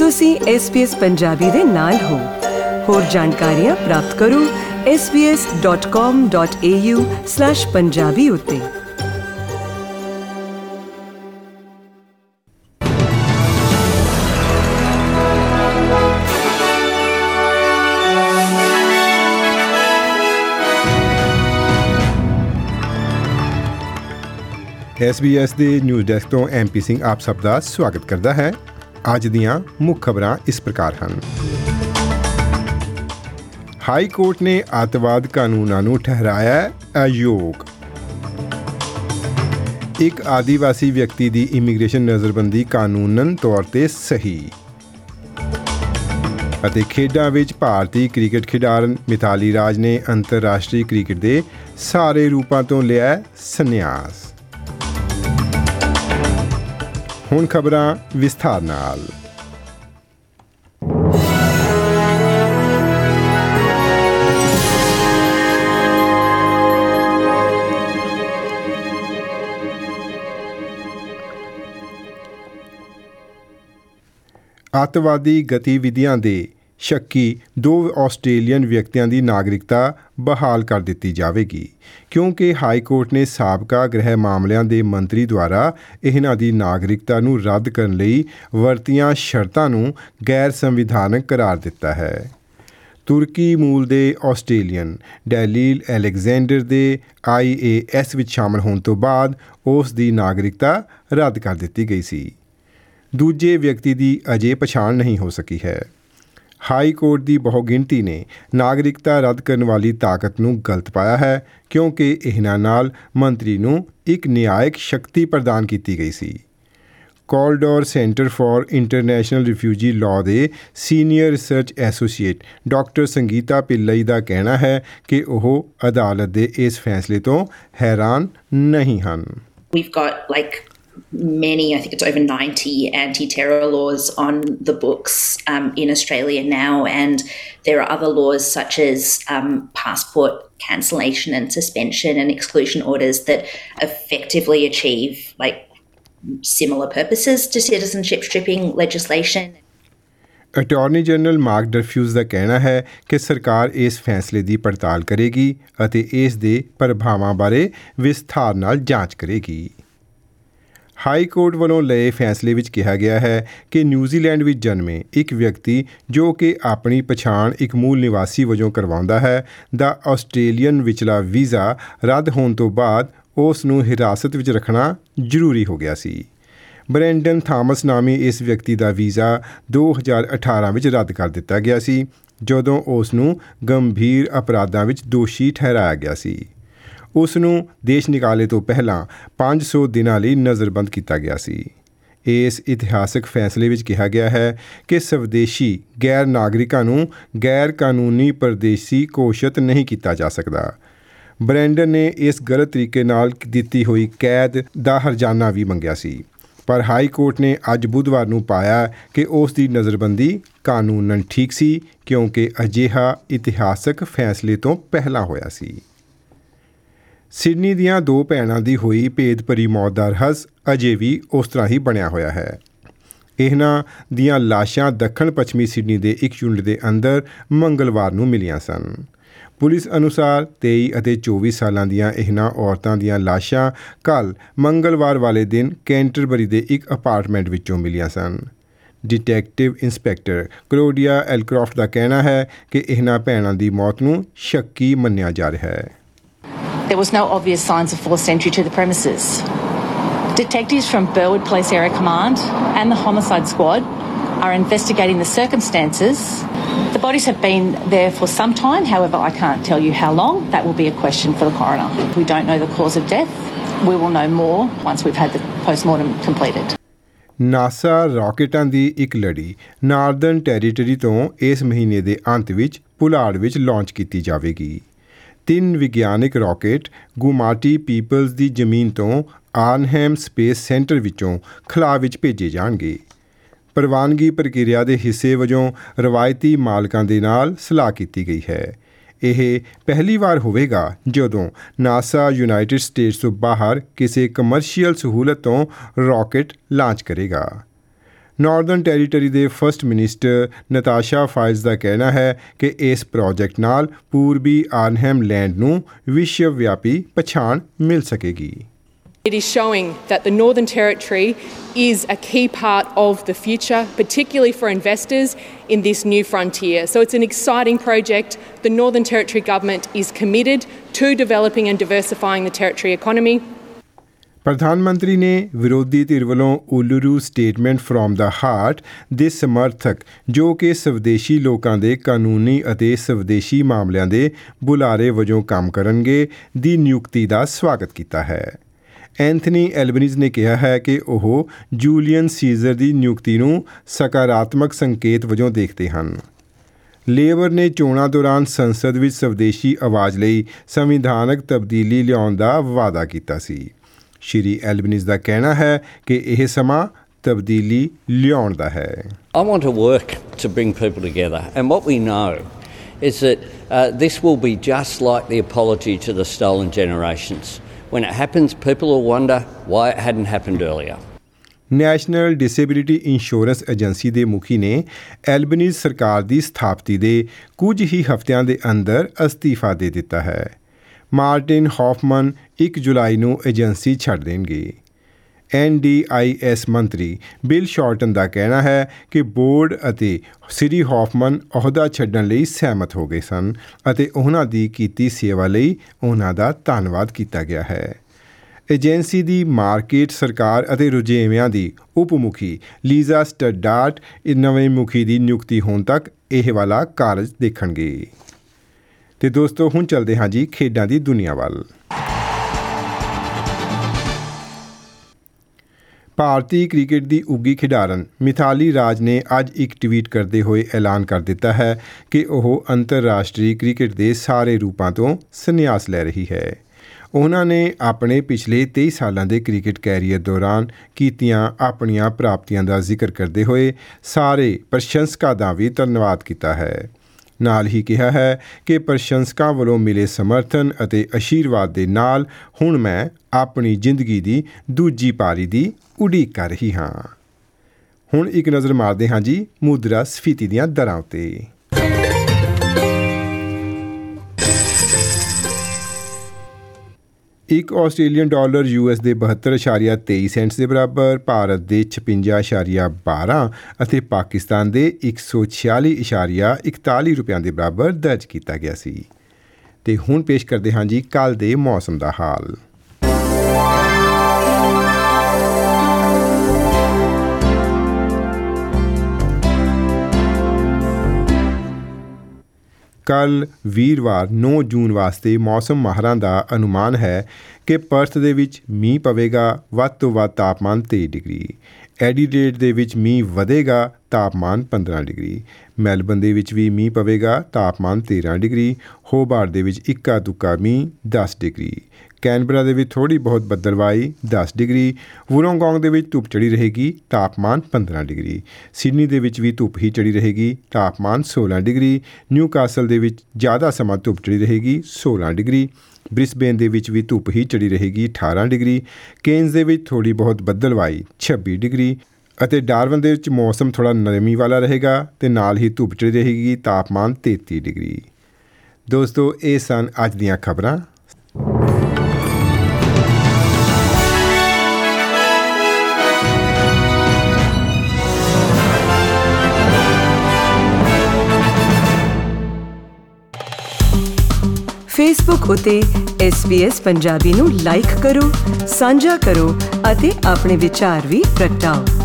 ਤੁਸੀਂ SBS ਪੰਜਾਬੀ ਦੇ ਨਾਲ ਹੋ। ਹੋਰ ਜਾਣਕਾਰੀਆਂ ਪ੍ਰਾਪਤ ਕਰੋ sbs.com.au/punjabi ਉੱਤੇ। SBS ਦੇ ਨਿਊਜ਼ ਡੈਸਕ ਤੋਂ MP ਸਿੰਘ ਆਪ ਸਭ ਦਾ ਸਵਾਗਤ ਕਰਦਾ ਹੈ। ਅੱਜ ਦੀਆਂ ਮੁੱਖ ਖਬਰਾਂ ਇਸ ਪ੍ਰਕਾਰ ਹਨ। ਹਾਈ ਕੋਰਟ ਨੇ ਅੱਤਵਾਦ ਕਾਨੂੰਨਾਂ ਨੂੰ ਠਹਿਰਾਇਆ ਅਯੋਗ। ਇੱਕ ਆਦੀਵਾਸੀ ਵਿਅਕਤੀ ਦੀ ਇਮੀਗ੍ਰੇਸ਼ਨ ਨਜ਼ਰਬੰਦੀ ਕਾਨੂੰਨਨ ਤੌਰ 'ਤੇ ਸਹੀ। ਅਤੇ ਖੇਡਾਂ ਵਿੱਚ ਭਾਰਤੀ ਕ੍ਰਿਕਟ ਖਿਡਾਰਨ ਮਿਤਾਲੀ ਰਾਜ ਨੇ ਅੰਤਰਰਾਸ਼ਟਰੀ ਕ੍ਰਿਕਟ ਦੇ ਸਾਰੇ ਰੂਪਾਂ ਤੋਂ ਲਿਆ ਸੰਨਿਆਸ। ਹੁਣ ਖਬਰਾਂ ਵਿਸਥਾਰ ਨਾਲ। ਅੱਤਵਾਦੀ ਗਤੀਵਿਧੀਆਂ ਦੇ ਸ਼ੱਕੀ 2 ਆਸਟ੍ਰੇਲੀਅਨ ਵਿਅਕਤੀਆਂ ਦੀ ਨਾਗਰਿਕਤਾ ਬਹਾਲ ਕਰ ਦਿੱਤੀ ਜਾਵੇਗੀ, ਕਿਉਂਕਿ ਹਾਈ ਕੋਰਟ ਨੇ ਸਾਬਕਾ ਗ੍ਰਹਿ ਮਾਮਲਿਆਂ ਦੇ ਮੰਤਰੀ ਦੁਆਰਾ ਇਹਨਾਂ ਦੀ ਨਾਗਰਿਕਤਾ ਨੂੰ ਰੱਦ ਕਰਨ ਲਈ ਵਰਤੀਆਂ ਸ਼ਰਤਾਂ ਨੂੰ ਗੈਰ ਸੰਵਿਧਾਨਕ ਕਰਾਰ ਦਿੱਤਾ ਹੈ। ਤੁਰਕੀ ਮੂਲ ਦੇ ਆਸਟ੍ਰੇਲੀਅਨ ਡੈਲੀਲ ਅਲੈਗਜ਼ੈਂਡਰ ਦੇ IAS ਵਿੱਚ ਸ਼ਾਮਲ ਹੋਣ ਤੋਂ ਬਾਅਦ ਉਸ ਦੀ ਨਾਗਰਿਕਤਾ ਰੱਦ ਕਰ ਦਿੱਤੀ ਗਈ ਸੀ। ਦੂਜੇ ਵਿਅਕਤੀ ਦੀ ਅਜੇ ਪਛਾਣ ਨਹੀਂ ਹੋ ਸਕੀ ਹੈ। ਹਾਈ ਕੋਰਟ ਦੀ ਬਹੁਗਿਣਤੀ ਨੇ ਨਾਗਰਿਕਤਾ ਰੱਦ ਕਰਨ ਵਾਲੀ ਤਾਕਤ ਨੂੰ ਗਲਤ ਪਾਇਆ ਹੈ, ਕਿਉਂਕਿ ਇਹਨਾਂ ਨਾਲ ਮੰਤਰੀ ਨੂੰ ਇੱਕ ਨਿਆਇਕ ਸ਼ਕਤੀ ਪ੍ਰਦਾਨ ਕੀਤੀ ਗਈ ਸੀ। Kaldor centre for international refugee law ਦੇ senior research associate doctor Sangeeta Pillai ਦਾ ਕਹਿਣਾ ਹੈ ਕਿ ਉਹ ਅਦਾਲਤ ਦੇ ਇਸ ਫੈਸਲੇ ਤੋਂ ਹੈਰਾਨ ਨਹੀਂ ਹਨ। We've got many, I think it's over 90 anti-terror laws on the books in Australia now, and there are other laws such as passport cancellation and suspension and exclusion orders that effectively achieve similar purposes to citizenship stripping legislation. Attorney general Mark Dreyfus ਦਾ ਕਹਿਣਾ ਹੈ ਕਿ ਸਰਕਾਰ ਇਸ ਫੈਸਲੇ ਦੀ ਪੜਤਾਲ ਕਰੇਗੀ ਅਤੇ ਇਸ ਦੇ ਪ੍ਰਭਾਵਾਂ ਬਾਰੇ ਵਿਸਥਾਰ ਨਾਲ ਜਾਂਚ ਕਰੇਗੀ। ਹਾਈ ਕੋਰਟ ਵੱਲੋਂ ਲਏ ਫੈਸਲੇ ਵਿੱਚ ਕਿਹਾ ਗਿਆ ਹੈ ਕਿ ਨਿਊਜ਼ੀਲੈਂਡ ਵਿੱਚ ਜਨਮੇ ਇੱਕ ਵਿਅਕਤੀ ਜੋ ਕਿ ਆਪਣੀ ਪਛਾਣ ਇੱਕ ਮੂਲ ਨਿਵਾਸੀ ਵਜੋਂ ਕਰਵਾਉਂਦਾ ਹੈ ਦਾ ਆਸਟ੍ਰੇਲੀਅਨ ਵਿਚਲਾ ਵੀਜ਼ਾ ਰੱਦ ਹੋਣ ਤੋਂ ਬਾਅਦ ਉਸ ਨੂੰ ਹਿਰਾਸਤ ਵਿੱਚ ਰੱਖਣਾ ਜ਼ਰੂਰੀ ਹੋ ਗਿਆ ਸੀ। ਬਰੈਂਡਨ ਥਾਮਸ ਨਾਮੀ ਇਸ ਵਿਅਕਤੀ ਦਾ ਵੀਜ਼ਾ 2018 ਵਿੱਚ ਰੱਦ ਕਰ ਦਿੱਤਾ ਗਿਆ ਸੀ, ਜਦੋਂ ਉਸ ਨੂੰ ਗੰਭੀਰ ਅਪਰਾਧਾਂ ਵਿੱਚ ਦੋਸ਼ੀ ਠਹਿਰਾਇਆ ਗਿਆ ਸੀ। ਉਸ ਨੂੰ ਦੇਸ਼ ਨਿਕਾਲੇ ਤੋਂ ਪਹਿਲਾਂ 500 ਦਿਨਾਂ ਲਈ ਨਜ਼ਰਬੰਦ ਕੀਤਾ ਗਿਆ ਸੀ। ਇਸ ਇਤਿਹਾਸਕ ਫੈਸਲੇ ਵਿੱਚ ਕਿਹਾ ਗਿਆ ਹੈ ਕਿ ਸਵਦੇਸ਼ੀ ਗੈਰ ਨਾਗਰਿਕਾਂ ਨੂੰ ਗੈਰ ਕਾਨੂੰਨੀ ਪਰਦੇਸੀ ਘੋਸ਼ਿਤ ਨਹੀਂ ਕੀਤਾ ਜਾ ਸਕਦਾ। ਬਰੈਂਡਨ ਨੇ ਇਸ ਗਲਤ ਤਰੀਕੇ ਨਾਲ ਦਿੱਤੀ ਹੋਈ ਕੈਦ ਦਾ ਹਰਜਾਨਾ ਵੀ ਮੰਗਿਆ ਸੀ, ਪਰ ਹਾਈ ਕੋਰਟ ਨੇ ਅੱਜ ਬੁੱਧਵਾਰ ਨੂੰ ਪਾਇਆ ਕਿ ਉਸ ਦੀ ਨਜ਼ਰਬੰਦੀ ਕਾਨੂੰਨਨ ਠੀਕ ਸੀ, ਕਿਉਂਕਿ ਅਜਿਹਾ ਇਤਿਹਾਸਕ ਫੈਸਲੇ ਤੋਂ ਪਹਿਲਾਂ ਹੋਇਆ ਸੀ। ਸਿਡਨੀ ਦੀਆਂ 2 ਭੈਣਾਂ ਦੀ ਹੋਈ ਭੇਦ ਭਰੀ ਮੌਤ ਦਾ ਰਹੱਸ ਅਜੇ ਵੀ ਉਸ ਤਰ੍ਹਾਂ ਹੀ ਬਣਿਆ ਹੋਇਆ ਹੈ। ਇਹਨਾਂ ਦੀਆਂ ਲਾਸ਼ਾਂ ਦੱਖਣ ਪੱਛਮੀ ਸਿਡਨੀ ਦੇ ਇੱਕ ਯੂਨਿਟ ਦੇ ਅੰਦਰ ਮੰਗਲਵਾਰ ਨੂੰ ਮਿਲੀਆਂ ਸਨ। ਪੁਲਿਸ ਅਨੁਸਾਰ 23 ਅਤੇ 24 ਸਾਲਾਂ ਦੀਆਂ ਇਹਨਾਂ ਔਰਤਾਂ ਦੀਆਂ ਲਾਸ਼ਾਂ ਕੱਲ੍ਹ ਮੰਗਲਵਾਰ ਵਾਲੇ ਦਿਨ ਕੈਂਟਰਬਰੀ ਦੇ ਇੱਕ ਅਪਾਰਟਮੈਂਟ ਵਿੱਚੋਂ ਮਿਲੀਆਂ ਸਨ। ਡਿਟੈਕਟਿਵ ਇੰਸਪੈਕਟਰ ਕਲੋਡੀਆ ਐਲਕ੍ਰਾਫਟ ਦਾ ਕਹਿਣਾ ਹੈ ਕਿ ਇਹਨਾਂ ਭੈਣਾਂ ਦੀ ਮੌਤ ਨੂੰ ਸ਼ੱਕੀ ਮੰਨਿਆ ਜਾ ਰਿਹਾ ਹੈ। There was no obvious signs of forced entry to the premises. Detectives from Burwood Police Area Command and the Homicide Squad are investigating the circumstances. The bodies have been there for some time, however I can't tell you how long. That will be a question for the coroner. We don't know the cause of death. We will know more once we've had the post-mortem completed. NASA ਰਾਕੇਟਾਂ ਦੀ ਇੱਕ ਲੜੀ Northern territory ਤੋਂ ਇਸ ਮਹੀਨੇ ਦੇ ਅੰਤ ਵਿੱਚ ਪੁਲਾੜ ਵਿੱਚ ਲਾਂਚ ਕੀਤੀ ਜਾਵੇਗੀ। 3 ਵਿਗਿਆਨਕ ਰਾਕੇਟ ਗੁਮਾਟੀ ਪੀਪਲਜ਼ ਦੀ ਜ਼ਮੀਨ ਤੋਂ ਆਰਨਹੈਮ ਸਪੇਸ ਸੈਂਟਰ ਵਿੱਚੋਂ ਖਲਾਅ ਵਿੱਚ ਭੇਜੇ ਜਾਣਗੇ। ਪ੍ਰਵਾਨਗੀ ਪ੍ਰਕਿਰਿਆ ਦੇ ਹਿੱਸੇ ਵਜੋਂ ਰਵਾਇਤੀ ਮਾਲਕਾਂ ਦੇ ਨਾਲ ਸਲਾਹ ਕੀਤੀ ਗਈ ਹੈ। ਇਹ ਪਹਿਲੀ ਵਾਰ ਹੋਵੇਗਾ ਜਦੋਂ ਨਾਸਾ ਯੂਨਾਈਟਿਡ ਸਟੇਟਸ ਤੋਂ ਬਾਹਰ ਕਿਸੇ ਕਮਰਸ਼ੀਅਲ ਸਹੂਲਤ ਤੋਂ ਰਾਕੇਟ ਲਾਂਚ ਕਰੇਗਾ। ਨਾਰਦਰਨ ਟੈਰੀਟਰੀ ਦੇ ਫਸਟ ਮਿਨਿਸਟਰ ਨਤਾਸ਼ਾ ਫਾਇਲਜ਼ ਦਾ ਕਹਿਣਾ ਹੈ ਕਿ ਇਸ ਪ੍ਰੋਜੈਕਟ ਨਾਲ ਪੂਰਬੀ ਆਰਨਹੈਮ ਲੈਂਡ ਨੂੰ ਵਿਸ਼ਵ ਵਿਆਪੀ ਪਛਾਣ ਮਿਲ ਸਕੇਗੀ। It is showing that the Northern Territory is a key part of the future, particularly for investors in this new frontier. So it's an exciting project. The Northern Territory government is committed to developing and diversifying the territory economy. ਪ੍ਰਧਾਨ ਮੰਤਰੀ ਨੇ ਵਿਰੋਧੀ ਧਿਰ ਵੱਲੋਂ Uluru statement from the heart ਦੇ ਸਮਰਥਕ ਜੋ ਕਿ ਸਵਦੇਸ਼ੀ ਲੋਕਾਂ ਦੇ ਕਾਨੂੰਨੀ ਅਤੇ ਸਵਦੇਸ਼ੀ ਮਾਮਲਿਆਂ ਦੇ ਬੁਲਾਰੇ ਵਜੋਂ ਕੰਮ ਕਰਨਗੇ ਦੀ ਨਿਯੁਕਤੀ ਦਾ ਸਵਾਗਤ ਕੀਤਾ ਹੈ। ਐਂਥਨੀ ਐਲਬਨੀਜ਼ ਨੇ ਕਿਹਾ ਹੈ ਕਿ ਉਹ ਜੂਲੀਅਨ ਸੀਜ਼ਰ ਦੀ ਨਿਯੁਕਤੀ ਨੂੰ ਸਕਾਰਾਤਮਕ ਸੰਕੇਤ ਵਜੋਂ ਦੇਖਦੇ ਹਨ। ਲੇਬਰ ਨੇ ਚੋਣਾਂ ਦੌਰਾਨ ਸੰਸਦ ਵਿੱਚ ਸਵਦੇਸ਼ੀ ਆਵਾਜ਼ ਲਈ ਸੰਵਿਧਾਨਕ ਤਬਦੀਲੀ ਲਿਆਉਣ ਦਾ ਵਾਅਦਾ ਕੀਤਾ ਸੀ। ਸ਼੍ਰੀ ਐਲਬਨੀਜ਼ ਦਾ ਕਹਿਣਾ ਹੈ ਕਿ ਇਹ ਸਮਾਂ ਤਬਦੀਲੀ ਲਿਆਉਣ ਦਾ ਹੈ। I want to work to bring people together, and what we know is that this will be just like the apology to the stolen generations. When it happens, people will wonder why it hadn't happened earlier. National disability insurance agency ਦੇ ਮੁਖੀ ਨੇ Albanese ਸਰਕਾਰ ਦੀ ਸਥਾਪਤੀ ਦੇ ਕੁਝ ਹੀ ਹਫ਼ਤਿਆਂ ਦੇ ਅੰਦਰ ਅਸਤੀਫਾ ਦੇ ਦਿੱਤਾ ਹੈ। ਮਾਰਟਿਨ ਹੌਫਮਨ 1 ਜੁਲਾਈ ਨੂੰ ਏਜੰਸੀ ਛੱਡ ਦੇਣਗੇ। NDIS ਮੰਤਰੀ ਬਿਲ ਸ਼ਾਰਟਨ ਦਾ ਕਹਿਣਾ ਹੈ ਕਿ ਬੋਰਡ ਅਤੇ ਸ੍ਰੀ ਹੌਫਮਨ ਅਹੁਦਾ ਛੱਡਣ ਲਈ ਸਹਿਮਤ ਹੋ ਗਏ ਸਨ ਅਤੇ ਉਹਨਾਂ ਦੀ ਕੀਤੀ ਸੇਵਾ ਲਈ ਉਹਨਾਂ ਦਾ ਧੰਨਵਾਦ ਕੀਤਾ ਗਿਆ ਹੈ। ਏਜੰਸੀ ਦੀ ਮਾਰਕੀਟ ਸਰਕਾਰ ਅਤੇ ਰੁਝੇਵਿਆਂ ਦੀ ਉਪ ਮੁਖੀ ਲੀਜ਼ਾ ਸਟਡਾਰਟ ਨਵੇਂ ਮੁਖੀ ਦੀ ਨਿਯੁਕਤੀ ਹੋਣ ਤੱਕ ਇਹ ਵਾਲਾ ਕਾਰਜ ਦੇਖਣਗੇ। ਤੇ ਦੋਸਤੋ ਹੁਣ ਚੱਲਦੇ ਹਾਂ ਜੀ ਖੇਡਾਂ ਦੀ ਦੁਨੀਆ ਵੱਲ। ਭਾਰਤੀ ਕ੍ਰਿਕਟ ਦੀ ਉੱਘੀ ਖਿਡਾਰਨ ਮਿਥਾਲੀ ਰਾਜ ਨੇ ਅੱਜ ਇੱਕ ਟਵੀਟ ਕਰਦੇ ਹੋਏ ਐਲਾਨ ਕਰ ਦਿੱਤਾ ਹੈ ਕਿ ਉਹ ਅੰਤਰਰਾਸ਼ਟਰੀ ਕ੍ਰਿਕਟ ਦੇ ਸਾਰੇ ਰੂਪਾਂ ਤੋਂ ਸੰਨਿਆਸ ਲੈ ਰਹੀ ਹੈ। ਉਹਨਾਂ ਨੇ ਆਪਣੇ ਪਿਛਲੇ 23 ਸਾਲਾਂ ਦੇ ਕ੍ਰਿਕਟ ਕੈਰੀਅਰ ਦੌਰਾਨ ਕੀਤੀਆਂ ਆਪਣੀਆਂ ਪ੍ਰਾਪਤੀਆਂ ਦਾ ਜ਼ਿਕਰ ਕਰਦੇ ਹੋਏ ਸਾਰੇ ਪ੍ਰਸ਼ੰਸਕਾਂ ਦਾ ਵੀ ਧੰਨਵਾਦ ਕੀਤਾ ਹੈ। ਨਾਲ ਹੀ ਕਿਹਾ ਹੈ ਕਿ ਪ੍ਰਸ਼ੰਸਕਾਂ ਵੱਲੋਂ ਮਿਲੇ ਸਮਰਥਨ ਅਤੇ ਅਸ਼ੀਰਵਾਦ ਦੇ ਨਾਲ ਹੁਣ ਮੈਂ ਆਪਣੀ ਜ਼ਿੰਦਗੀ ਦੀ ਦੂਜੀ ਪਾਰੀ ਦੀ ਉਡੀਕ ਕਰ ਰਹੀ ਹਾਂ। ਹੁਣ ਇੱਕ ਨਜ਼ਰ ਮਾਰਦੇ ਹਾਂ ਜੀ ਮੁਦਰਾ ਸਫੀਤੀ ਦੀਆਂ ਦਰਾਂ ਉੱਤੇ। ਇੱਕ ਆਸਟ੍ਰੇਲੀਅਨ ਡਾਲਰ US ਦੇ 72.23 ਸੈਂਟਸ ਦੇ ਬਰਾਬਰ, ਭਾਰਤ ਦੇ 56.12 ਅਤੇ ਪਾਕਿਸਤਾਨ ਦੇ 146.41 ਰੁਪਇਆਂ ਦੇ ਬਰਾਬਰ ਦਰਜ ਕੀਤਾ ਗਿਆ ਸੀ। ਤੇ ਹੁਣ ਪੇਸ਼ ਕਰਦੇ ਹਾਂ ਜੀ ਕੱਲ੍ਹ ਦੇ ਮੌਸਮ ਦਾ ਹਾਲ। ਕੱਲ੍ਹ ਵੀਰਵਾਰ 9 ਜੂਨ ਵਾਸਤੇ ਮੌਸਮ ਮਾਹਰਾਂ ਦਾ ਅਨੁਮਾਨ ਹੈ ਕਿ ਪਰਥ ਦੇ ਵਿੱਚ ਮੀਂਹ ਪਵੇਗਾ, ਵੱਧ ਤੋਂ ਵੱਧ ਤਾਪਮਾਨ 23 ਡਿਗਰੀ। ਐਡੀਲੇਡ ਦੇ ਵਿੱਚ ਮੀਂਹ ਵਧੇਗਾ, ਤਾਪਮਾਨ 15 ਡਿਗਰੀ। ਮੈਲਬਨ ਦੇ ਵਿੱਚ ਵੀ ਮੀਂਹ ਪਵੇਗਾ, ਤਾਪਮਾਨ 13 ਡਿਗਰੀ। ਹੋਬਾਰਟ ਦੇ ਵਿੱਚ ਇੱਕਾ ਦੁੱਕਾ ਮੀਂਹ 10 ਡਿਗਰੀ। ਕੈਨਬਰਾ ਦੇ ਵਿੱਚ ਥੋੜ੍ਹੀ ਬਹੁਤ ਬੱਦਲਵਾਈ 10 ਡਿਗਰੀ। ਵੁਲੋਂਗੋਂਗ ਦੇ ਵਿੱਚ ਧੁੱਪ ਚੜ੍ਹੀ ਰਹੇਗੀ, ਤਾਪਮਾਨ 15 ਡਿਗਰੀ। ਸਿਡਨੀ ਦੇ ਵਿੱਚ ਵੀ ਧੁੱਪ ਹੀ ਚੜ੍ਹੀ ਰਹੇਗੀ, ਤਾਪਮਾਨ 16 ਡਿਗਰੀ। ਨਿਊਕਾਸਲ ਦੇ ਵਿੱਚ ਜ਼ਿਆਦਾ ਸਮਾਂ ਧੁੱਪ ਚੜ੍ਹੀ ਰਹੇਗੀ, 16 ਡਿਗਰੀ। ਬ੍ਰਿਸਬੇਨ ਦੇ ਵਿੱਚ ਵੀ ਧੁੱਪ ਹੀ ਚੜ੍ਹੀ ਰਹੇਗੀ, 18 ਡਿਗਰੀ। ਕੇਨਜ਼ ਦੇ ਵਿੱਚ ਥੋੜ੍ਹੀ ਬਹੁਤ ਬੱਦਲਵਾਈ 26 ਡਿਗਰੀ। ਅਤੇ ਡਾਰਵਨ ਦੇ ਵਿੱਚ ਮੌਸਮ ਥੋੜ੍ਹਾ ਨਰਮੀ ਵਾਲਾ ਰਹੇਗਾ ਅਤੇ ਨਾਲ ਹੀ ਧੁੱਪ ਚੜ੍ਹੀ ਰਹੇਗੀ, ਤਾਪਮਾਨ 33 ਡਿਗਰੀ। ਦੋਸਤੋ ਇਹ ਸਨ ਅੱਜ ਦੀਆਂ ਖਬਰਾਂ। ਫੇਸਬੁੱਕ ਉਤੇ SBS ਪੰਜਾਬੀ ਨੂੰ ਲਾਈਕ ਕਰੋ, ਸਾਂਝਾ ਕਰੋ ਅਤੇ ਆਪਣੇ ਵਿਚਾਰ ਵੀ ਪ੍ਰਗਟਾਓ।